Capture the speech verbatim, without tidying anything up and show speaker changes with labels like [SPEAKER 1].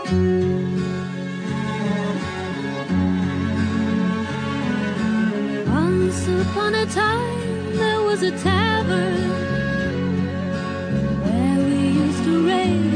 [SPEAKER 1] Once upon a time there was a tavern where we used to raise